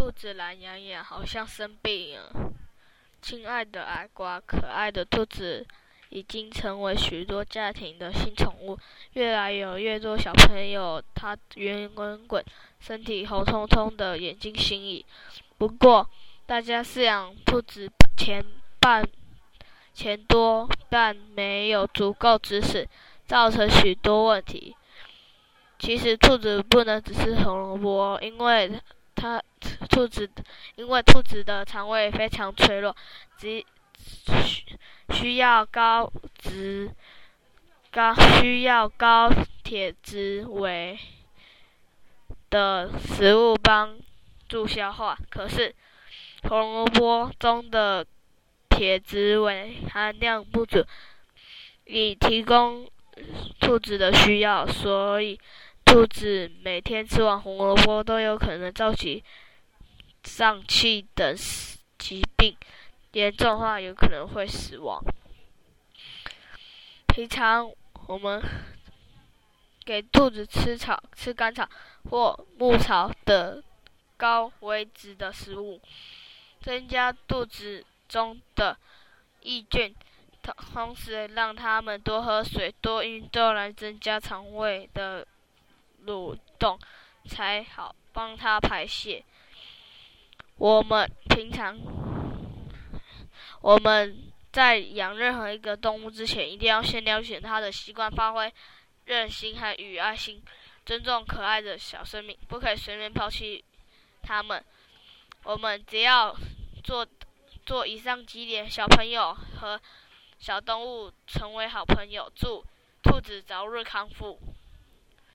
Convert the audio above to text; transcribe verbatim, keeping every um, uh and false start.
兔子懒洋洋，好像生病了。亲爱的矮瓜，可爱的兔子已经成为许多家庭的新宠物，越来有越多小朋友它圆滚滚、身体红彤彤的眼睛心仪。不过，大家饲养兔子前半钱多，但没有足够知识，造成许多问题。其实兔子不能只吃红萝卜，因为它兔子因为兔子的肠胃非常脆弱，只需要高质高需要高铁质为的食物帮助消化。可是红萝卜中的铁质为含量不足，以提供兔子的需要，所以兔子每天吃完红萝卜都有可能造起胀气等疾病，严重的话有可能会死亡。平常我们给兔子吃草、吃干草或牧草的高维质的食物，增加肚子中的益菌，同时让它们多喝水、多运动来增加肠胃的蠕动，才好帮它排泄。我们平常我们在养任何一个动物之前，一定要先了解它的习惯，发挥韧心和与爱心，尊重可爱的小生命，不可以随便抛弃它们。我们只要做做以上几点，小朋友和小动物成为好朋友。祝兔子早日康复。